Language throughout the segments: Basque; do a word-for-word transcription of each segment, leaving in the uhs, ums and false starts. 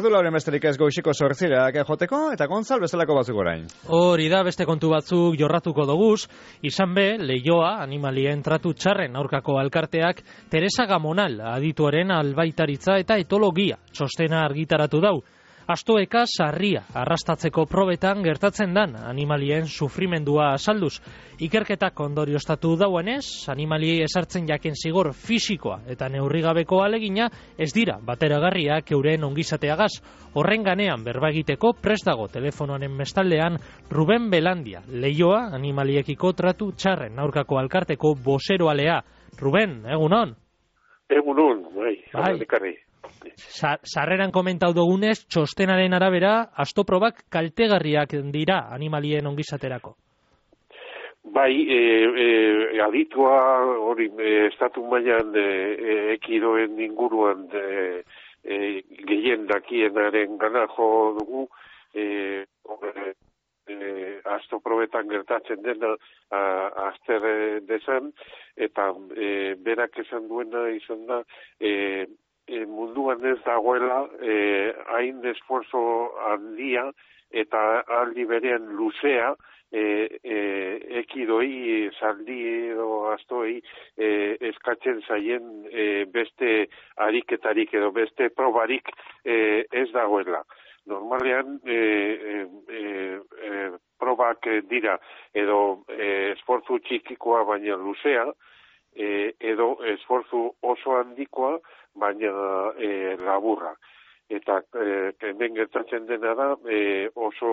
ordu lauren besterik ez goiziko zortzirak joteko, eta Gontzal bezalako batzuk orain. Hori da, beste kontu batzuk jorratuko doguz, izan be, Leioa, animalien tratu txarren aurkako alkarteak, Teresa Gamonal, adituaren albaitaritza eta etologia, txostena argitaratu dau. Astoeka sarria arrastatzeko probetan gertatzen dan animalien sufrimendua azalduz. Ikerketak ondorioztatu dauenez, animaliei esartzen jaken zigor fisikoa eta neurrigabeko alegina ez dira bateragarriak euren ongizateagaz. Horren ganean berba egiteko prest dago telefonoaren bestaldean Ruben Belandia, Leioa animaliekiko tratu txarren aurkako alkarteko bozeroalea. Ruben, egunon? Egunon, bai, bai. Sarreran komentau dugunez, txostenaren arabera, astoprobak kaltegarriak dira animalien ongizaterako. Bai, e, e, aditua hori e, estatu mailan e, e, ekidoen inguruan e, e, gehien dakienaren gana jo dugu, e, e, e, astoprobetan gertatzen dena azter dezan, eta e, berak esan duena izan da, e, E, munduan ez dagoela e, hain esforzo handia eta aldi berean luzea e, e, ekidoi, zaldi edo astoi e, eskatzen zaien e, beste ariketarik edo beste probarik e, ez dagoela. Normalean e, e, e, probak dira edo e, esforzu txikikoa baina luzea, e, edo esforzu oso handikoa baina e, laburra. Eta e, hemen gertatzen dena da e, oso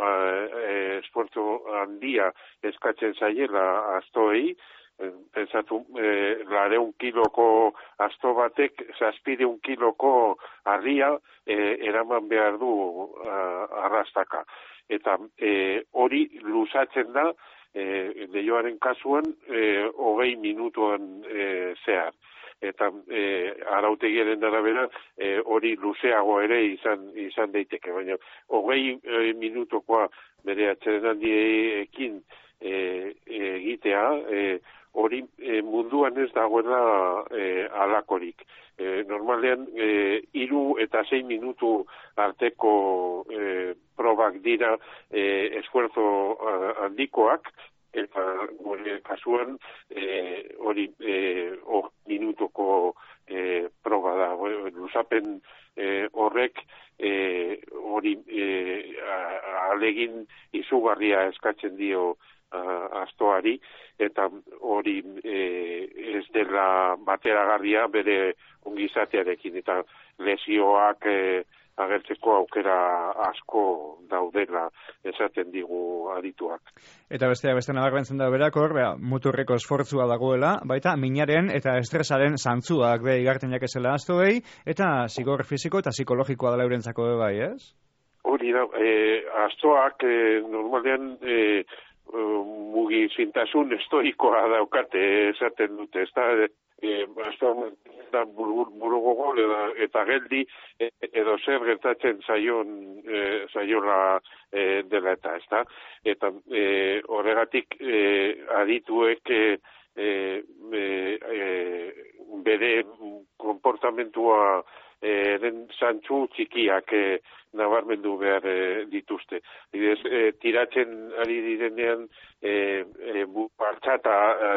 e, esfortzu handia eskatzen zaiela astoei, pensatu e, lareun kiloko asto batek zazpireun kiloko harria e, eraman behar du a, arrastaka. Eta e, hori luzatzen da e, Leioaren kasuan e, hogei minutuan e, zehar. Eta e, arautegiaren arabera e, hori luzeago ere izan izan daiteke, baina hogei e, minutokoa bere atsedenaldiekin e, egitea e, hori e, munduan ez dagoela e, alakorik. E, normalean e, hiru eta sei minutu arteko e, probak dira e, esfuerzo handikoak, eta gure kasuan e, hori e, oh, minutoko e, proba da. Luzapen e, horrek e, hori e, alegin izugarria eskatzen dio a, astoari, eta hori e, ez dela bateragarria bere ongizatearekin, eta lesioak e, agertzeko aukera asko daudela esaten digu adituak. Eta bestea beste nabarmentzen da berak hor, bera, muturreko esfortzua dagoela, baita minaren eta estresaren zantzuak be igarten jakezela astoei, eta zigor fisiko eta psikologikoa dela eurentzako bai, ez? Hori da, e, astoak e, normalean e, mugi zintasun estoikoa daukate esaten dute, ez da, e, astoak da burugogo eta geldi e, edo zer gertatzen zaion e, zaiola e, dela eta, ez da? Eta e, horregatik e, adituek e, e, e, bere konportamentua eren zantzu txikiak e, nabarmendu behar e, dituzte. Didez, e, tiratzen ari direnean e, e, bartxata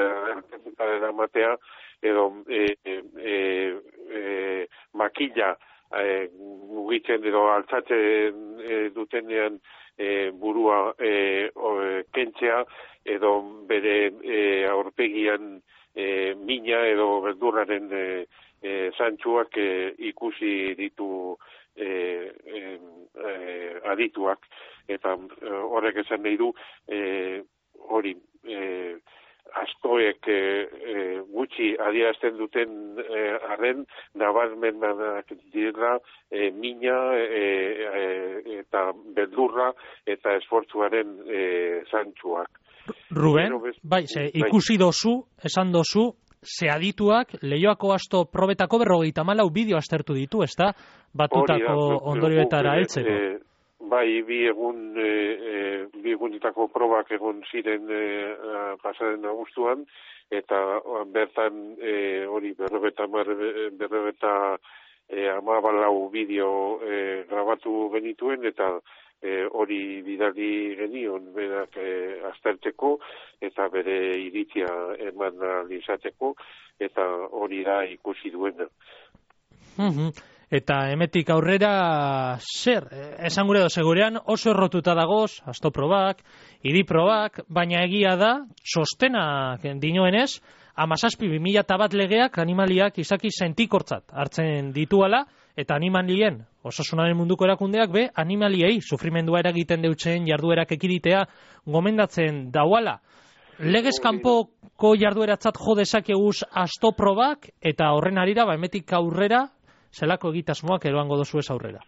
e, matea, edo e, e, e, makila e, mugitzen edo altzatzen e, dutenean e, burua e, o, e, kentzea, edo bere e, aurpegian e, mina edo beldurraren e, e, zantzuak e, ikusi ditu e, e, e, adituak, eta e, horrek esan nahi du e, hori e, astoek e, e, gutxi adierazten duten arren e, nabarmenak direla e, mina e, e, eta beldurra eta esfortzuaren e, zantzuak. Ruben, bai, ze, ikusi dozu, esan dozu, ze adituak Leioako asto probetako berrogeita hamalau bideo aztertu ditu, ezta? Batutako ondorioetara heltzeko. E, bai, bi egun e, e, bi egunetako probak egon ziren e, pasaren agustuan, eta bertan e, hori berrogeta berrogeta e, amabalau bideo e, grabatu genituen, eta e, hori bidali genion berak e, aztertzeko, eta bere iritzia eman izateko, eta hori da ikusi duena. Mm-hmm. Eta hemetik aurrera, zer, esan gure segurean oso errotuta dagoz, astoprobak, iriprobak, baina egia da, txostenak dinoenez, amazazpi bi mila bat legeak animaliak izaki sentikortzat hartzen dituala, eta animalien, osasunaren munduko erakundeak be, animaliei sufrimendua eragiten deutzen jarduerak ekiditea gomendatzen dauala. Legez kanpoko jardueratzat jo dezakeguz astoprobak, eta horren arira, ba, hemetik aurrera, zelako egitasmoak eroango dozu ez aurrera?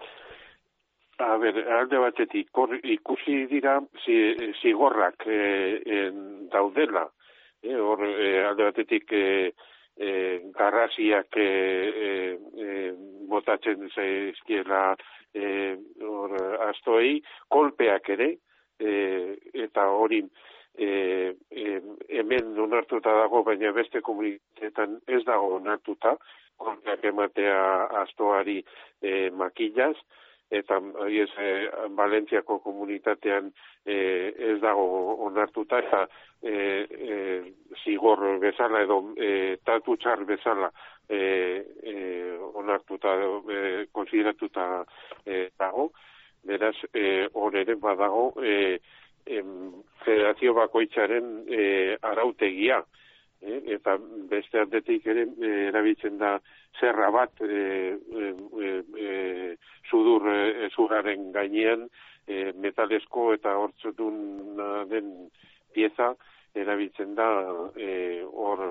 A ber, alde batetik, ikusi dira zigorrak e, en, daudela. E, hor, e, alde batetik e, e, garrasiak e, e, botatzen zaizkiela e, hor, astoei, kolpeak ere, e, eta hori e, e, hemen onartuta dago, baina beste komunitateetan ez dago onartuta, kolpeak ematea astoari e, makillaz, eta ez, e, Valentziako komunitatean e, ez dago onartuta, eta e, e, zigor bezala edo e, tatutxar bezala e, e, onartuta, e, konsideratuta e, dago. Beraz, hor e, ere badago e, e, federazio bakoitzaren e, arautegia. Eh, eta beste aldetik ere eh, erabiltzen da zerra bat eh, eh, eh, sudur eh, zurraren gainean eh, metalezko eta hortzutun den pieza erabiltzen da eh, hor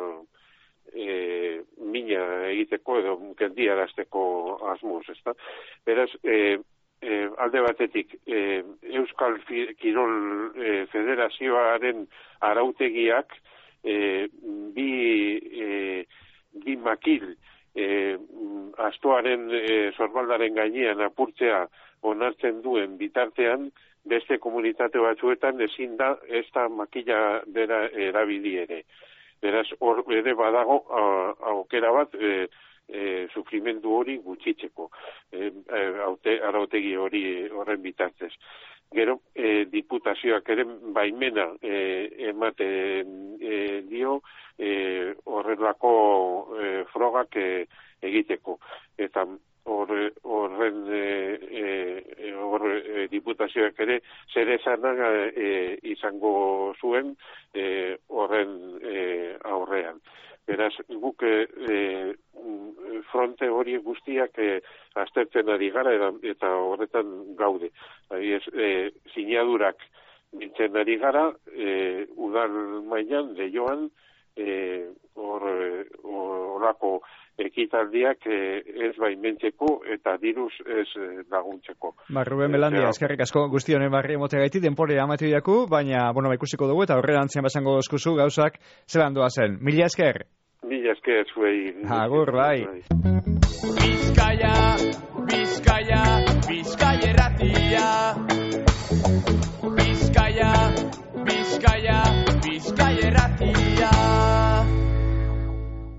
eh, mina egiteko edo kendiarazteko asmoz, ezta? Beraz, eh, eh, alde batetik eh, Euskal Kirol eh, Federazioaren arautegiak E, bi, e, bi makil e, astoaren e, sorbaldaren gainean apurtzea onartzen duen bitartean, beste komunitate batzuetan ezin da ez da makila bera erabili ere. Beraz, hor ere badago aukera bat e, e, sufrimendu hori gutxitzeko, e, e, arautegi hori horren bitartez. Gero, eh, diputazioak ere baimena eh, ematen eh, dio eh, horrelako eh, frogak eh, egiteko. Eta horren or, eh, eh, or, eh, diputazioak ere zer esanak eh, izango zuen eh, horren eh, aurrean. Beraz, guk eh, fronte hori guztiak eh, aztertzen ari gara eta, eta horretan gaude. Ez, eh, sinadurak biltzen ari gara, eh, udal mailan, Leioan, eh, hor horako ekitaldiak eh, ez baimentzeko eta diruz ez eh, laguntzeko. Ba, Ruben Belandia, eskerrik asko guzti honen barri emote gaiti, denpore amatu diaku, baina, bueno, ba, ikusiko dugu eta horrela antzen basango eskuzu gauzak zelan doa zen. Mila esker! Mila esker zuei. Agur, bai. Bizkaia, Bizkaia, Bizkaia erratia. Bizkaia,